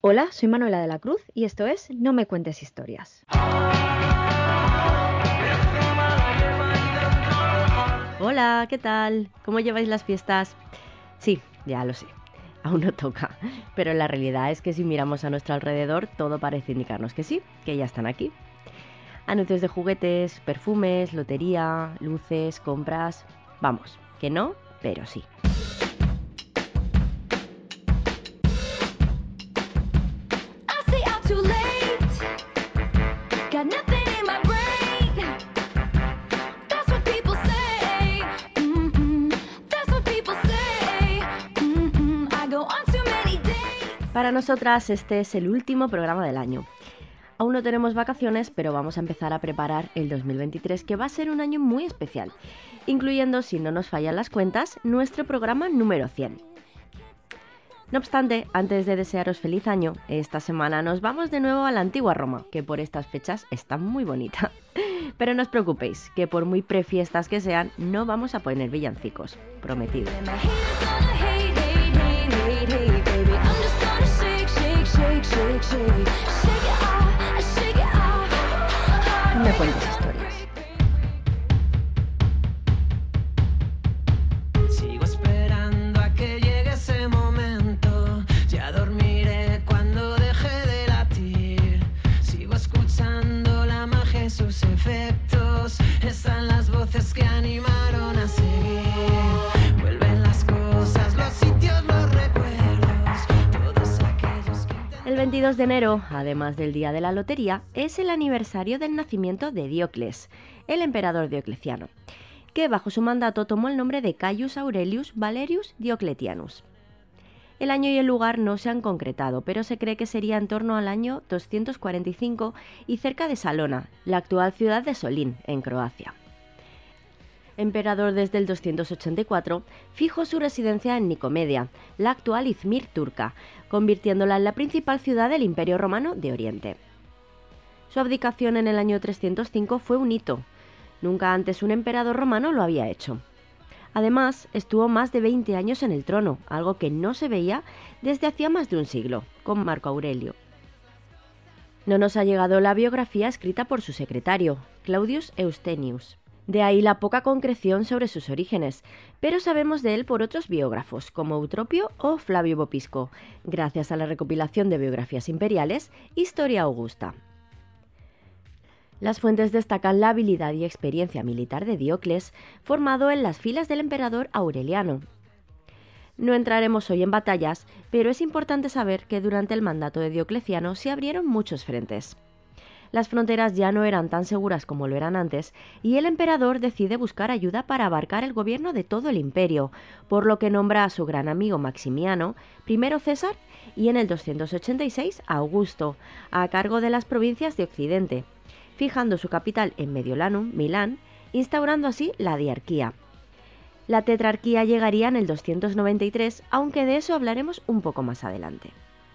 Hola, soy Manuela de la Cruz y esto es No me cuentes historias. Hola, ¿qué tal? ¿Cómo lleváis las fiestas? Sí, ya lo sé, aún no toca, pero la realidad es que si miramos a nuestro alrededor todo parece indicarnos que sí, que ya están aquí. Anuncios de juguetes, perfumes, lotería, luces, compras... Vamos, que no, pero sí. Para nosotras este es el último programa del año. Aún no tenemos vacaciones, pero vamos a empezar a preparar el 2023, que va a ser un año muy especial, incluyendo, si no nos fallan las cuentas, nuestro programa número 100. No obstante, antes de desearos feliz año, esta semana nos vamos de nuevo a la antigua Roma, que por estas fechas está muy bonita. Pero no os preocupéis, que por muy prefiestas que sean, no vamos a poner villancicos, prometido. No me cuentes historias. Sigo esperando a que llegue ese momento. Ya dormiré cuando deje de latir. Sigo escuchando la magia y sus efectos. Están las voces que animaron a seguir. Vuelven las cosas, los sitios, los recuerdos. Todos aquellos que... El 22 de enero, además del día de la lotería, es el aniversario del nacimiento de Diocles, el emperador Diocleciano, que bajo su mandato tomó el nombre de Caius Aurelius Valerius Diocletianus. El año y el lugar no se han concretado, pero se cree que sería en torno al año 245 y cerca de Salona, la actual ciudad de Solín, en Croacia. Emperador desde el 284, fijó su residencia en Nicomedia, la actual Izmir turca, convirtiéndola en la principal ciudad del Imperio Romano de Oriente. Su abdicación en el año 305 fue un hito. Nunca antes un emperador romano lo había hecho. Además, estuvo más de 20 años en el trono, algo que no se veía desde hacía más de un siglo, con Marco Aurelio. No nos ha llegado la biografía escrita por su secretario, Claudius Eustenius. De ahí la poca concreción sobre sus orígenes, pero sabemos de él por otros biógrafos, como Eutropio o Flavio Vopisco, gracias a la recopilación de biografías imperiales Historia Augusta. Las fuentes destacan la habilidad y experiencia militar de Diocles, formado en las filas del emperador Aureliano. No entraremos hoy en batallas, pero es importante saber que durante el mandato de Diocleciano se abrieron muchos frentes. Las fronteras ya no eran tan seguras como lo eran antes, y el emperador decide buscar ayuda para abarcar el gobierno de todo el imperio, por lo que nombra a su gran amigo Maximiano, primero César y en el 286 a Augusto, a cargo de las provincias de Occidente, fijando su capital en Mediolanum, Milán, instaurando así la diarquía. La tetrarquía llegaría en el 293, aunque de eso hablaremos un poco más adelante.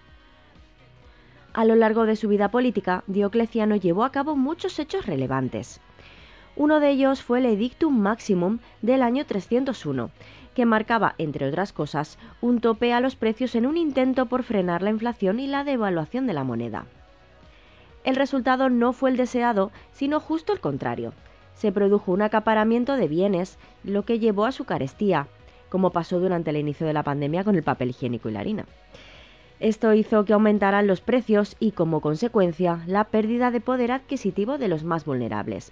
A lo largo de su vida política, Diocleciano llevó a cabo muchos hechos relevantes. Uno de ellos fue el Edictum Maximum del año 301, que marcaba, entre otras cosas, un tope a los precios en un intento por frenar la inflación y la devaluación de la moneda. El resultado no fue el deseado, sino justo el contrario. Se produjo un acaparamiento de bienes, lo que llevó a su carestía, como pasó durante el inicio de la pandemia con el papel higiénico y la harina. Esto hizo que aumentaran los precios y, como consecuencia, la pérdida de poder adquisitivo de los más vulnerables.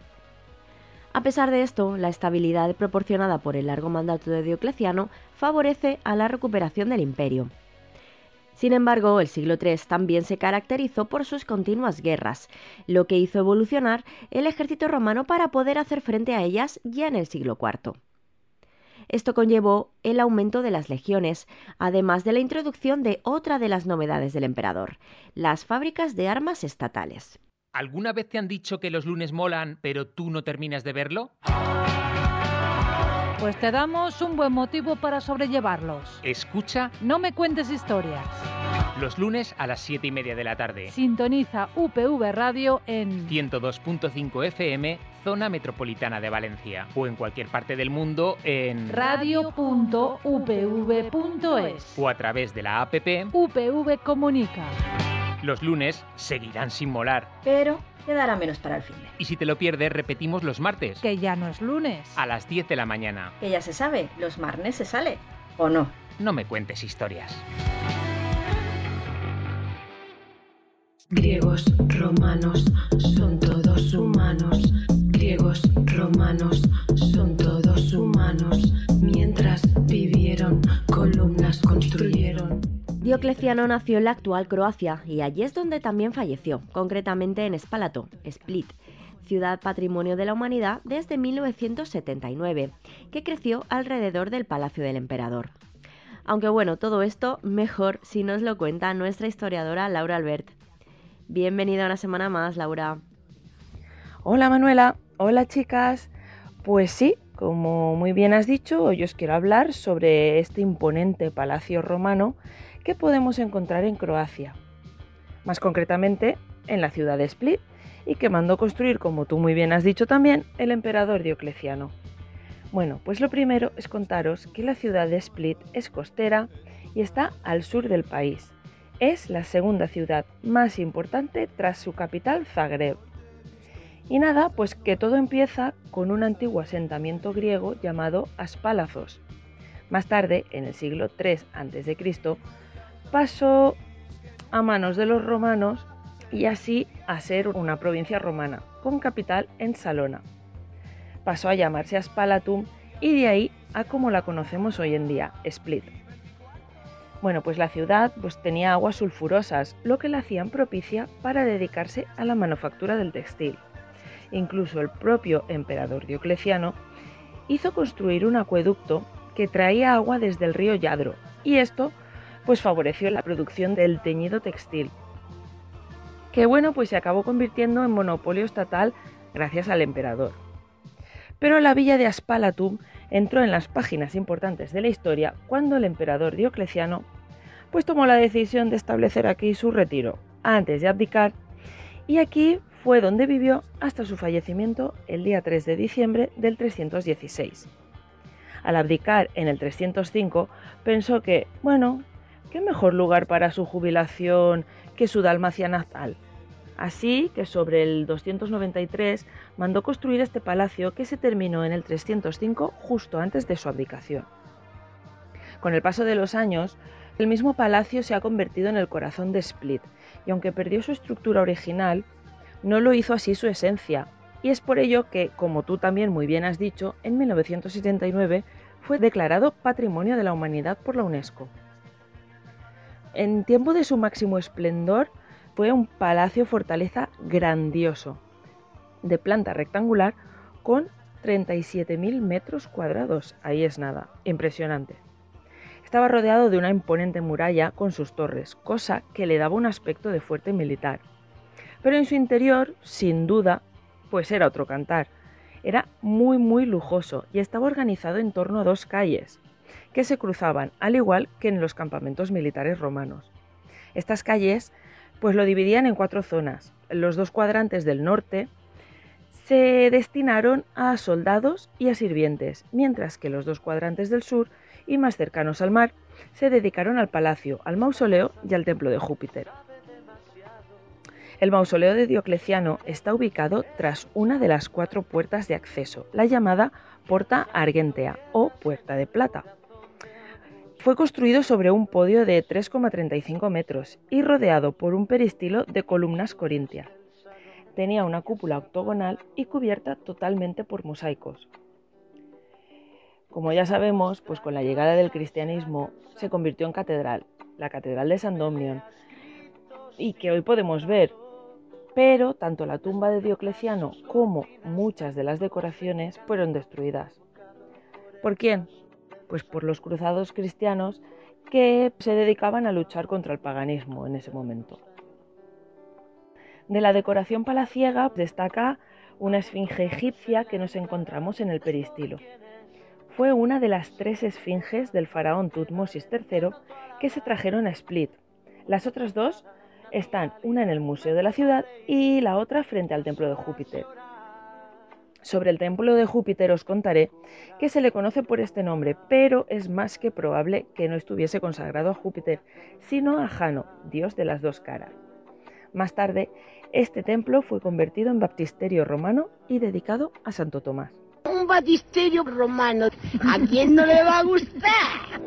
A pesar de esto, la estabilidad proporcionada por el largo mandato de Diocleciano favorece a la recuperación del imperio. Sin embargo, el siglo III también se caracterizó por sus continuas guerras, lo que hizo evolucionar el ejército romano para poder hacer frente a ellas ya en el siglo IV. Esto conllevó el aumento de las legiones, además de la introducción de otra de las novedades del emperador, las fábricas de armas estatales. ¿Alguna vez te han dicho que los lunes molan, pero tú no terminas de verlo? Pues te damos un buen motivo para sobrellevarlos. Escucha. No me cuentes historias. Los lunes a las 7:30 de la tarde. Sintoniza UPV Radio en 102.5 FM, Zona Metropolitana de Valencia. O en cualquier parte del mundo en radio.upv.es o a través de la app. UPV Comunica. Los lunes seguirán sin molar. Pero quedará menos para el fin de. Y si te lo pierdes, repetimos los martes. Que ya no es lunes. A las 10 de la mañana. Que ya se sabe, los martes se sale. ¿O no? No me cuentes historias. Griegos, romanos, son todos humanos. Griegos, romanos, son todos humanos. Mientras vivieron, columnas construyeron. Diocleciano nació en la actual Croacia y allí es donde también falleció, concretamente en Spalato, Split, ciudad patrimonio de la humanidad desde 1979, que creció alrededor del Palacio del Emperador. Aunque bueno, todo esto mejor si nos lo cuenta nuestra historiadora Laura Albert. Bienvenida una semana más, Laura. Hola Manuela, hola chicas. Pues sí, como muy bien has dicho, hoy os quiero hablar sobre este imponente palacio romano que podemos encontrar en Croacia, más concretamente en la ciudad de Split, y que mandó construir, como tú muy bien has dicho también, el emperador Diocleciano. Bueno, pues lo primero es contaros que la ciudad de Split es costera y está al sur del país. Es la segunda ciudad más importante tras su capital Zagreb. Y nada, pues que todo empieza con un antiguo asentamiento griego llamado Aspalazos. Más tarde, en el siglo III a.C., pasó a manos de los romanos y así a ser una provincia romana, con capital en Salona. Pasó a llamarse Aspalatum y de ahí a como la conocemos hoy en día, Split. Bueno, pues la ciudad tenía aguas sulfurosas, lo que la hacían propicia para dedicarse a la manufactura del textil. Incluso el propio emperador Diocleciano hizo construir un acueducto que traía agua desde el río Yadro, y esto pues favoreció la producción del teñido textil, que bueno, pues se acabó convirtiendo en monopolio estatal gracias al emperador. Pero la villa de Aspalatum entró en las páginas importantes de la historia cuando el emperador Diocleciano pues tomó la decisión de establecer aquí su retiro antes de abdicar, y aquí fue donde vivió hasta su fallecimiento el día 3 de diciembre del 316. Al abdicar en el 305 pensó que, bueno, qué mejor lugar para su jubilación que su Dalmacia natal. Así que sobre el 293 mandó construir este palacio que se terminó en el 305 justo antes de su abdicación. Con el paso de los años, el mismo palacio se ha convertido en el corazón de Split, y aunque perdió su estructura original, no lo hizo así su esencia, y es por ello que, como tú también muy bien has dicho, en 1979 fue declarado Patrimonio de la Humanidad por la UNESCO. En tiempo de su máximo esplendor, fue un palacio-fortaleza grandioso, de planta rectangular con 37.000 metros cuadrados. Ahí es nada, impresionante. Estaba rodeado de una imponente muralla con sus torres, cosa que le daba un aspecto de fuerte militar. Pero en su interior, sin duda, pues era otro cantar. Era muy lujoso y estaba organizado en torno a dos calles, que se cruzaban, al igual que en los campamentos militares romanos. Estas calles pues lo dividían en 4 zonas. Los 2 cuadrantes del norte se destinaron a soldados y a sirvientes, mientras que los 2 cuadrantes del sur y más cercanos al mar se dedicaron al palacio, al mausoleo y al templo de Júpiter. El mausoleo de Diocleciano está ubicado tras una de las 4 puertas de acceso, la llamada Porta Argentea o Puerta de Plata. Fue construido sobre un podio de 3,35 metros y rodeado por un peristilo de columnas corintias. Tenía una cúpula octogonal y cubierta totalmente por mosaicos. Como ya sabemos, pues con la llegada del cristianismo se convirtió en catedral, la Catedral de San Domnion, y que hoy podemos ver. Pero tanto la tumba de Diocleciano como muchas de las decoraciones fueron destruidas. ¿Por quién? Pues por los cruzados cristianos que se dedicaban a luchar contra el paganismo en ese momento. De la decoración palaciega destaca una esfinge egipcia que nos encontramos en el peristilo. Fue una de las 3 esfinges del faraón Tutmosis III que se trajeron a Split. Las otras dos están una en el Museo de la Ciudad y la otra frente al Templo de Júpiter. Sobre el Templo de Júpiter os contaré que se le conoce por este nombre, pero es más que probable que no estuviese consagrado a Júpiter, sino a Jano, dios de las dos caras. Más tarde, este templo fue convertido en baptisterio romano y dedicado a Santo Tomás. Un baptisterio romano, ¿a quién no le va a gustar?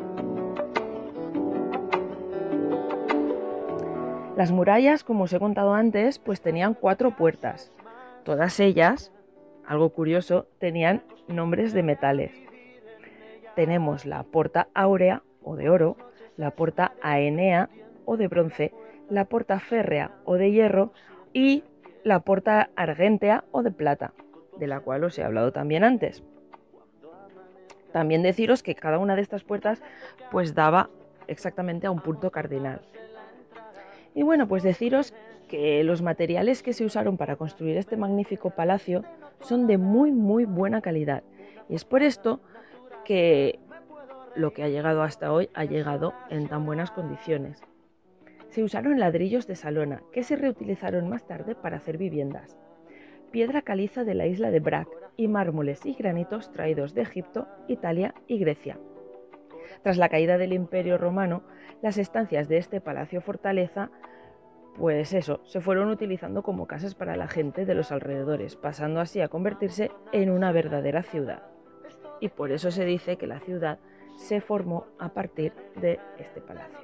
Las murallas, como os he contado antes, pues tenían 4 puertas. Todas ellas, algo curioso, tenían nombres de metales. Tenemos la Porta Áurea, o de oro, la Porta Aenea, o de bronce, la Porta Férrea, o de hierro, y la Porta Argentea, o de plata, de la cual os he hablado también antes. También deciros que cada una de estas puertas pues daba exactamente a un punto cardinal. Y bueno, pues deciros que los materiales que se usaron para construir este magnífico palacio son de muy buena calidad. Y es por esto que lo que ha llegado hasta hoy ha llegado en tan buenas condiciones. Se usaron ladrillos de Salona, que se reutilizaron más tarde para hacer viviendas, piedra caliza de la isla de Brac y mármoles y granitos traídos de Egipto, Italia y Grecia. Tras la caída del Imperio Romano, las estancias de este palacio fortaleza se fueron utilizando como casas para la gente de los alrededores, pasando así a convertirse en una verdadera ciudad. Y por eso se dice que la ciudad se formó a partir de este palacio.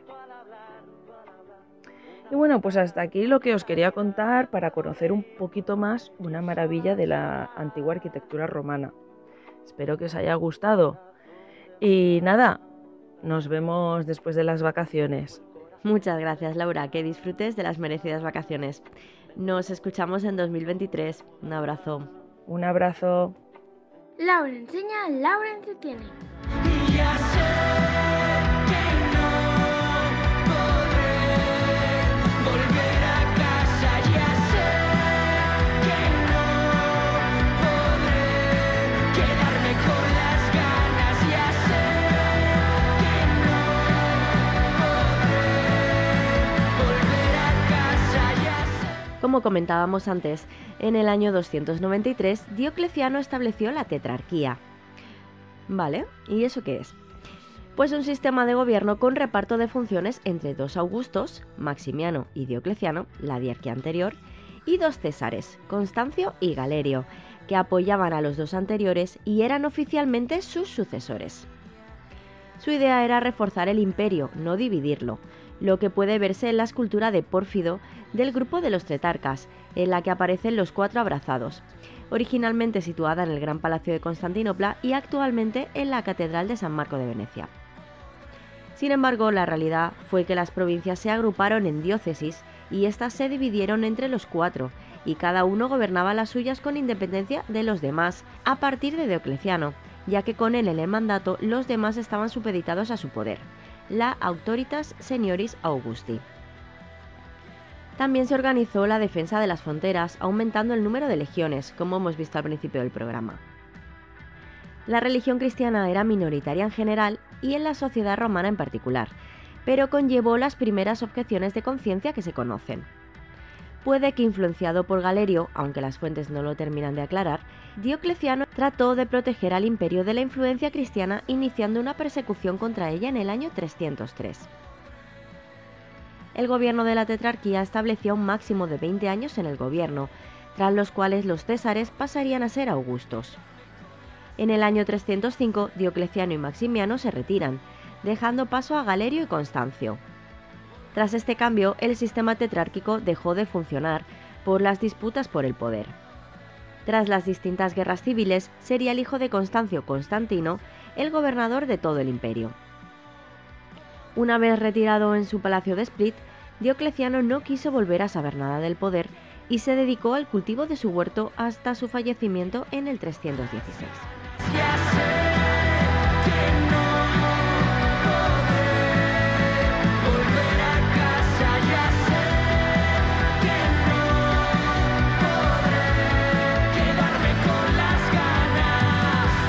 Y bueno, pues hasta aquí lo que os quería contar para conocer un poquito más una maravilla de la antigua arquitectura romana. Espero que os haya gustado. Y nada, nos vemos después de las vacaciones. Muchas gracias, Laura, que disfrutes de las merecidas vacaciones. Nos escuchamos en 2023. Un abrazo. Un abrazo. Laura enseña, Laura entretiene. Ya sé que no podré volver a casa, ya sé que no podré quedarme con las ganas, ya sé que no podré volver a casa, ya sé. Como comentábamos antes, en el año 293 Diocleciano estableció la tetrarquía. ¿Vale? ¿Y eso qué es? Pues un sistema de gobierno con reparto de funciones entre 2 Augustos, Maximiano y Diocleciano, la diarquía anterior, y 2 Césares, Constancio y Galerio, que apoyaban a los 2 anteriores y eran oficialmente sus sucesores. Su idea era reforzar el imperio, no dividirlo, lo que puede verse en la escultura de Pórfido del grupo de los Tetrarcas, en la que aparecen los 4 abrazados, originalmente situada en el Gran Palacio de Constantinopla y actualmente en la Catedral de San Marco de Venecia. Sin embargo, la realidad fue que las provincias se agruparon en diócesis y éstas se dividieron entre los 4, y cada uno gobernaba las suyas con independencia de los demás, a partir de Diocleciano, ya que con él en el mandato los demás estaban supeditados a su poder, la Auctoritas Senioris Augusti. También se organizó la defensa de las fronteras, aumentando el número de legiones, como hemos visto al principio del programa. La religión cristiana era minoritaria en general y en la sociedad romana en particular, pero conllevó las primeras objeciones de conciencia que se conocen. Puede que influenciado por Galerio, aunque las fuentes no lo terminan de aclarar, Diocleciano trató de proteger al imperio de la influencia cristiana iniciando una persecución contra ella en el año 303. El gobierno de la tetrarquía establecía un máximo de 20 años en el gobierno, tras los cuales los césares pasarían a ser augustos. En el año 305, Diocleciano y Maximiano se retiran, dejando paso a Galerio y Constancio. Tras este cambio, el sistema tetrárquico dejó de funcionar por las disputas por el poder. Tras las distintas guerras civiles, sería el hijo de Constancio, Constantino, el gobernador de todo el imperio. Una vez retirado en su palacio de Split, Diocleciano no quiso volver a saber nada del poder y se dedicó al cultivo de su huerto hasta su fallecimiento en el 316. Ya sé que no podré volver a casa, ya sé que no podré quedarme con las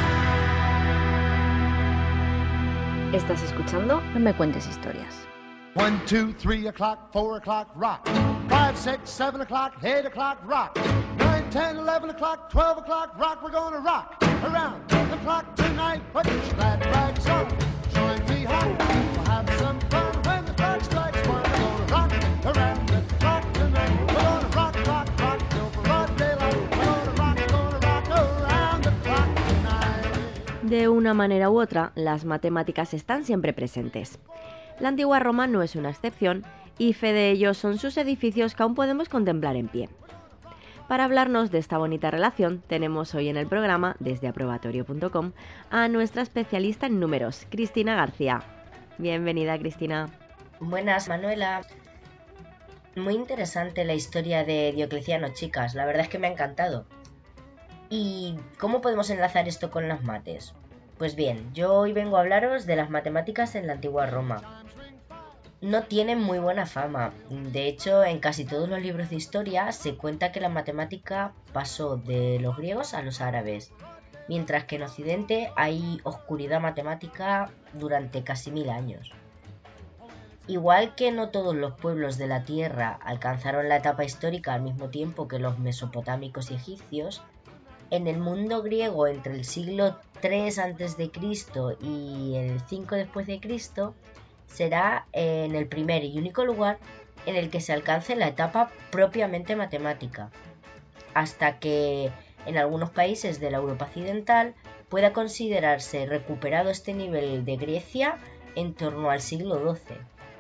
ganas. ¿Estás escuchando? No me cuentes historias. 1, 2, 3 o'clock, 4 o'clock, rock. 5, 6, 7 o'clock, 8 o'clock, rock. 9, 10, 11 o'clock, 12 o'clock, rock. We're gonna rock around the clock tonight. Put your glad rags on, join me home. We'll have some fun when the clock strikes 1. We're gonna rock around the clock tonight. We're gonna rock, rock, rock till broad daylight. We're gonna rock around the clock tonight. De una manera u otra, las matemáticas están siempre presentes. La antigua Roma no es una excepción, y fe de ello son sus edificios que aún podemos contemplar en pie. Para hablarnos de esta bonita relación, tenemos hoy en el programa, desde aprobatorio.com, a nuestra especialista en números, Cristina García. Bienvenida, Cristina. Buenas, Manuela. Muy interesante la historia de Diocleciano, chicas. La verdad es que me ha encantado. ¿Y cómo podemos enlazar esto con las mates? Pues bien, yo hoy vengo a hablaros de las matemáticas en la antigua Roma. No tienen muy buena fama. De hecho, en casi todos los libros de historia se cuenta que la matemática pasó de los griegos a los árabes, mientras que en Occidente hay oscuridad matemática durante casi 1000 años. Igual que no todos los pueblos de la Tierra alcanzaron la etapa histórica al mismo tiempo que los mesopotámicos y egipcios, en el mundo griego entre el siglo 3 a.C. y el 5 después de Cristo, será en el primer y único lugar en el que se alcance la etapa propiamente matemática, hasta que en algunos países de la Europa occidental pueda considerarse recuperado este nivel de Grecia en torno al siglo XII.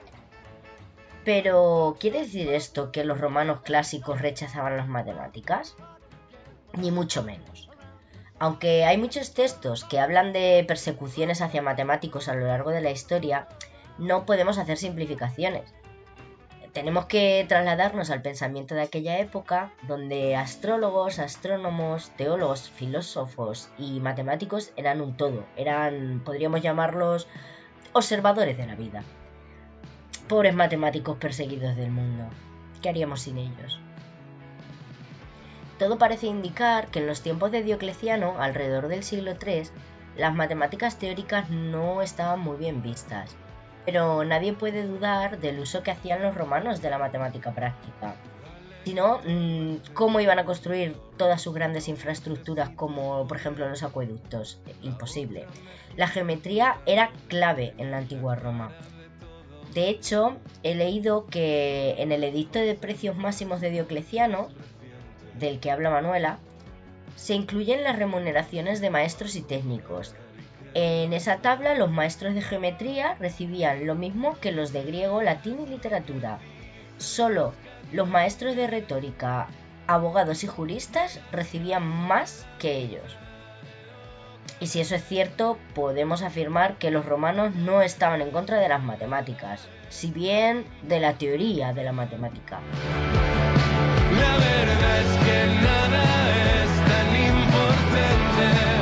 Pero, ¿quiere decir esto que los romanos clásicos rechazaban las matemáticas? Ni mucho menos. Aunque hay muchos textos que hablan de persecuciones hacia matemáticos a lo largo de la historia, no podemos hacer simplificaciones. Tenemos que trasladarnos al pensamiento de aquella época, donde astrólogos, astrónomos, teólogos, filósofos y matemáticos eran un todo. Podríamos llamarlos, observadores de la vida. Pobres matemáticos perseguidos del mundo. ¿Qué haríamos sin ellos? Todo parece indicar que en los tiempos de Diocleciano, alrededor del siglo III, las matemáticas teóricas no estaban muy bien vistas. Pero nadie puede dudar del uso que hacían los romanos de la matemática práctica. Si no, ¿cómo iban a construir todas sus grandes infraestructuras como, por ejemplo, los acueductos? Imposible. La geometría era clave en la antigua Roma. De hecho, he leído que en el edicto de precios máximos de Diocleciano, del que habla Manuela, se incluyen las remuneraciones de maestros y técnicos. En esa tabla los maestros de geometría recibían lo mismo que los de griego, latín y literatura. Solo los maestros de retórica, abogados y juristas recibían más que ellos. Y si eso es cierto, podemos afirmar que los romanos no estaban en contra de las matemáticas, si bien de la teoría de la matemática. La verdad es que nada es tan importante.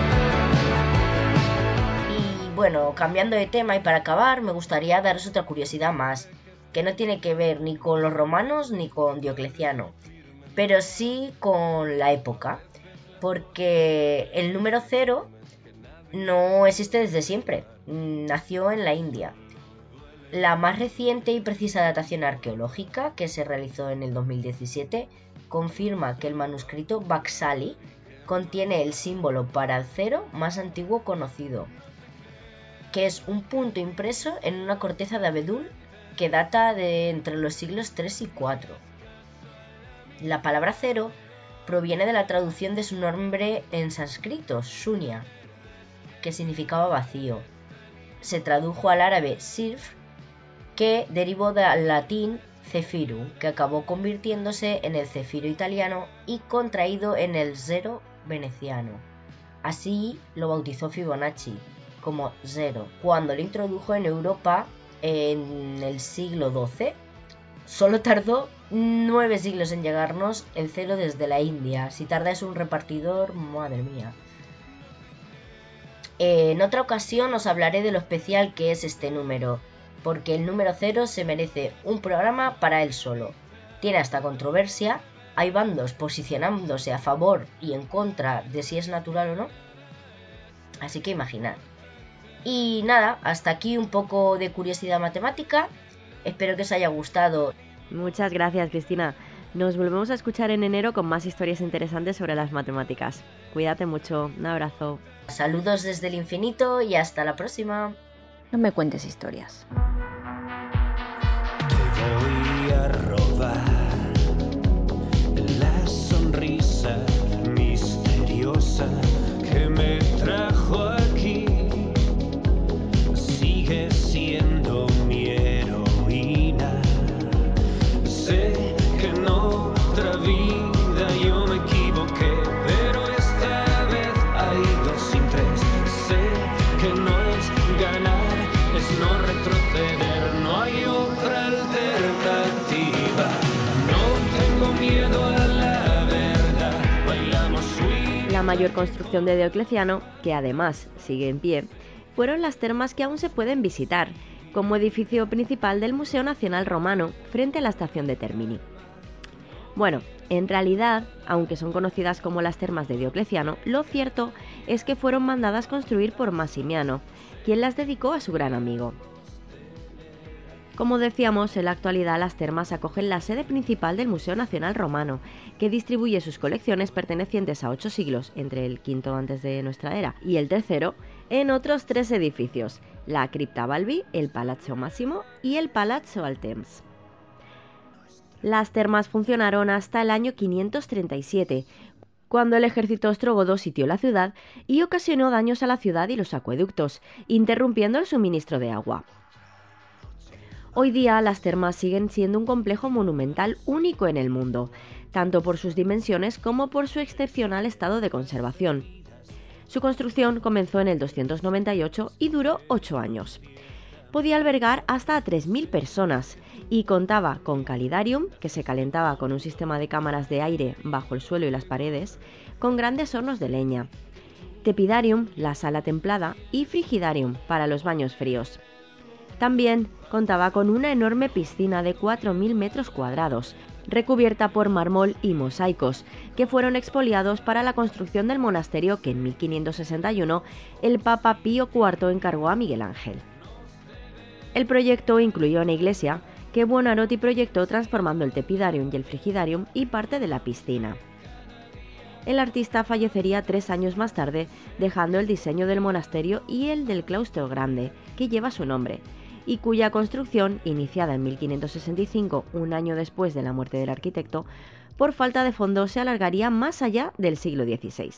Bueno, cambiando de tema y para acabar, me gustaría daros otra curiosidad más, que no tiene que ver ni con los romanos ni con Diocleciano, pero sí con la época, porque el número 0 no existe desde siempre, nació en la India. La más reciente y precisa datación arqueológica, que se realizó en el 2017, confirma que el manuscrito Vaksali contiene el símbolo para el 0 más antiguo conocido, que es un punto impreso en una corteza de abedul que data de entre los siglos 3 y 4. La palabra 0 proviene de la traducción de su nombre en sánscrito, Shunya, que significaba vacío. Se tradujo al árabe Sirf, que derivó del latín Cefiru, que acabó convirtiéndose en el cefiro italiano y contraído en el zero veneciano. Así lo bautizó Fibonacci como 0, cuando lo introdujo en Europa en el siglo XII. Solo tardó 9 siglos en llegarnos el 0 desde la India. Si tarda un repartidor, madre mía. En otra ocasión os hablaré de lo especial que es este número, porque el número 0 se merece un programa para él solo. Tiene hasta controversia, hay bandos posicionándose a favor y en contra de si es natural o no. Así que imaginad. Y nada, hasta aquí un poco de curiosidad matemática. Espero que os haya gustado. Muchas gracias, Cristina. Nos volvemos a escuchar en enero con más historias interesantes sobre las matemáticas. Cuídate mucho. Un abrazo. Saludos desde el infinito y hasta la próxima. No me cuentes historias. Te voy a robar la sonrisa misteriosa que me trajo aquí. Sigue siendo mi heroína. Sé que en otra vida yo me equivoqué, pero esta vez hay 2 sin 3. Sé que no es ganar, es no retroceder, no hay otra alternativa. No tengo miedo a la verdad, bailamos sweet. La mayor construcción de Diocleciano, que además sigue en pie, fueron las termas que aún se pueden visitar, como edificio principal del Museo Nacional Romano, frente a la estación de Termini. Bueno, en realidad, aunque son conocidas como las termas de Diocleciano, lo cierto es que fueron mandadas construir por Massimiano, quien las dedicó a su gran amigo. Como decíamos, en la actualidad las termas acogen la sede principal del Museo Nacional Romano, que distribuye sus colecciones pertenecientes a 8 siglos, entre el V antes de nuestra era y el III, en otros 3 edificios, la Cripta Balbi, el Palazzo Massimo y el Palazzo Altemps. Las termas funcionaron hasta el año 537, cuando el ejército ostrogodo sitió la ciudad y ocasionó daños a la ciudad y los acueductos, interrumpiendo el suministro de agua. Hoy día las termas siguen siendo un complejo monumental único en el mundo, tanto por sus dimensiones como por su excepcional estado de conservación. Su construcción comenzó en el 298 y duró 8 años. Podía albergar hasta 3.000 personas y contaba con calidarium, que se calentaba con un sistema de cámaras de aire bajo el suelo y las paredes, con grandes hornos de leña, tepidarium, la sala templada, y frigidarium, para los baños fríos. También contaba con una enorme piscina de 4.000 metros cuadrados, recubierta por mármol y mosaicos, que fueron expoliados para la construcción del monasterio que en 1561 el Papa Pío IV encargó a Miguel Ángel. El proyecto incluyó una iglesia que Buonarroti proyectó transformando el tepidarium y el frigidarium y parte de la piscina. El artista fallecería 3 años más tarde, dejando el diseño del monasterio y el del claustro grande, que lleva su nombre, y cuya construcción, iniciada en 1565, un año después de la muerte del arquitecto, por falta de fondos se alargaría más allá del siglo XVI.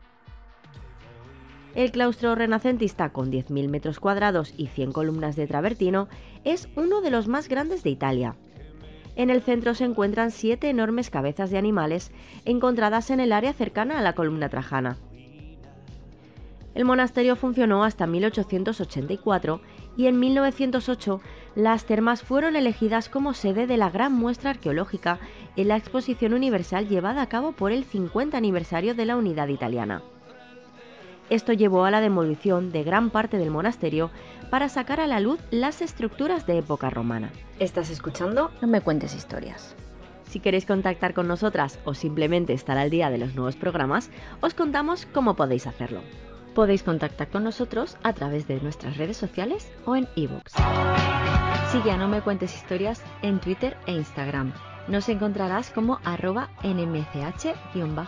El claustro renacentista, con 10.000 metros cuadrados y 100 columnas de travertino, es uno de los más grandes de Italia. En el centro se encuentran 7 enormes cabezas de animales encontradas en el área cercana a la columna Trajana. El monasterio funcionó hasta 1884 y en 1908 las termas fueron elegidas como sede de la gran muestra arqueológica en la Exposición Universal llevada a cabo por el 50 aniversario de la Unidad Italiana. Esto llevó a la demolición de gran parte del monasterio para sacar a la luz las estructuras de época romana. ¿Estás escuchando? No me cuentes historias. Si queréis contactar con nosotras o simplemente estar al día de los nuevos programas, os contamos cómo podéis hacerlo. Podéis contactar con nosotros a través de nuestras redes sociales o en iVoox. Sigue a No Me Cuentes Historias en Twitter e Instagram. Nos encontrarás como @nmch_podcast.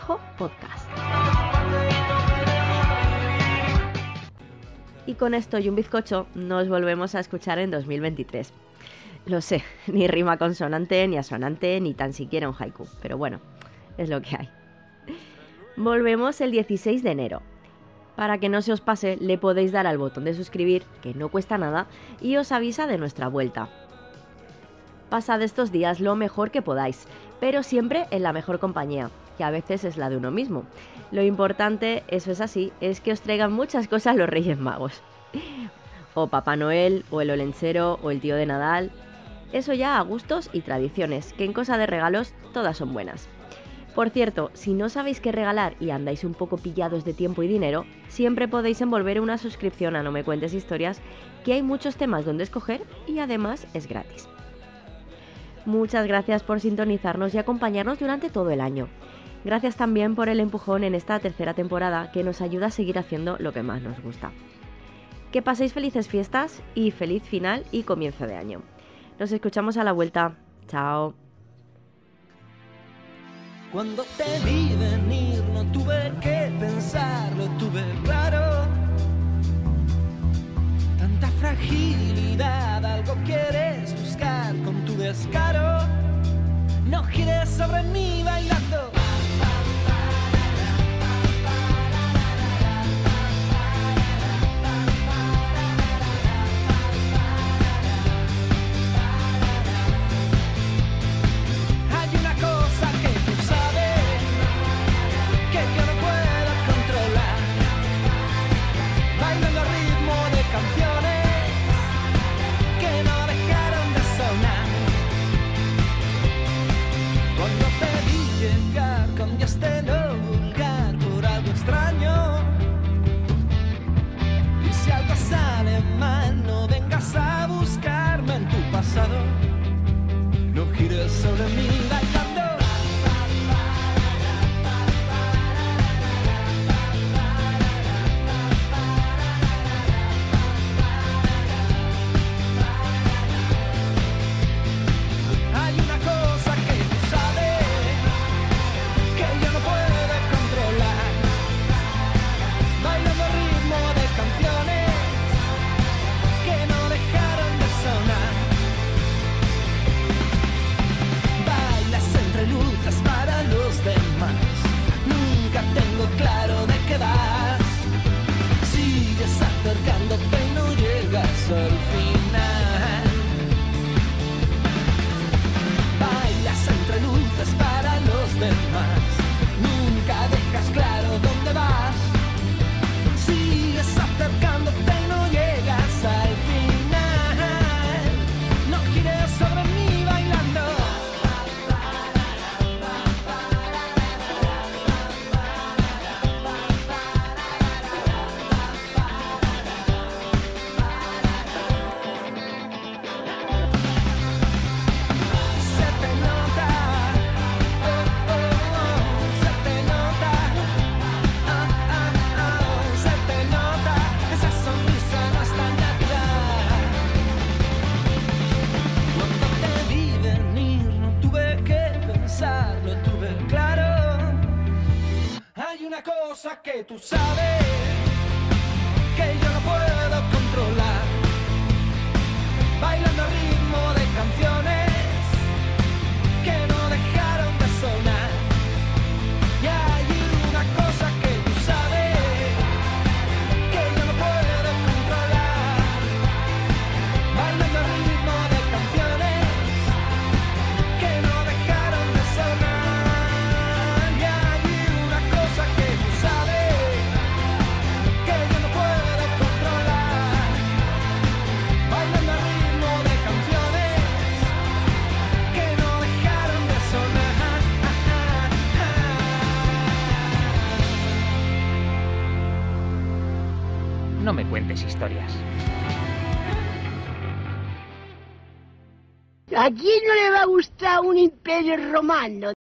Y con esto y un bizcocho nos volvemos a escuchar en 2023. Lo sé, ni rima consonante, ni asonante, ni tan siquiera un haiku, pero bueno, es lo que hay. Volvemos el 16 de enero. Para que no se os pase, le podéis dar al botón de suscribir, que no cuesta nada, y os avisa de nuestra vuelta. Pasad estos días lo mejor que podáis, pero siempre en la mejor compañía, que a veces es la de uno mismo. Lo importante, eso es así, es que os traigan muchas cosas los Reyes Magos. O Papá Noel, o el Olenchero, o el tío de Nadal. Eso ya a gustos y tradiciones, que en cosa de regalos todas son buenas. Por cierto, si no sabéis qué regalar y andáis un poco pillados de tiempo y dinero, siempre podéis envolver una suscripción a No Me Cuentes Historias, que hay muchos temas donde escoger y además es gratis. Muchas gracias por sintonizarnos y acompañarnos durante todo el año. Gracias también por el empujón en esta tercera temporada que nos ayuda a seguir haciendo lo que más nos gusta. Que paséis felices fiestas y feliz final y comienzo de año. Nos escuchamos a la vuelta. Chao. Cuando te vi venir no tuve que pensarlo, tuve claro. Tanta fragilidad, algo quieres buscar con tu descaro. No gires sobre mí bailando. Hay una cosa que tú sabes, que yo no puedo controlar. Bailando al ritmo de canciones que no dejaron de sonar. Cuando te vi llegar, cambiaste lo vulgar por algo extraño. Y si algo sale mal, no vengas a buscarme en tu pasado. No gires sobre mí bailando. Hay una cosa que tú sabes, que yo no puedo controlar. Bailando al ritmo de canciones que no dejaron de sonar. Bailas entre luces para los demás. Nunca tengo claro de qué vas. Sigues acercándote y no llegas al final. Bailas entre luces para los demás. Nunca dejas claro dónde vas. Sigues acercándote y no llegas al final. No gires sobre mí bailando. Se te nota, oh, oh, oh, se te nota, ah, ah, ah, se te nota, esa sonrisa no es tan natural. Cuando te vi venir no tuve que pensarlo, tuve claro. Hay una cosa que tú sabes, que yo no puedo controlar. Bailando al ritmo de canciones que no dejaron de sonar. Y hay una cosa que tú sabes, que yo no puedo controlar. Bailando al ritmo de canciones que no dejaron de sonar. Y hay una cosa que tú sabes, que yo no puedo controlar. Bailando al ritmo de canciones que no dejaron de sonar. No me cuentes historias. ¿A quién no le va a gustar un imperio romano?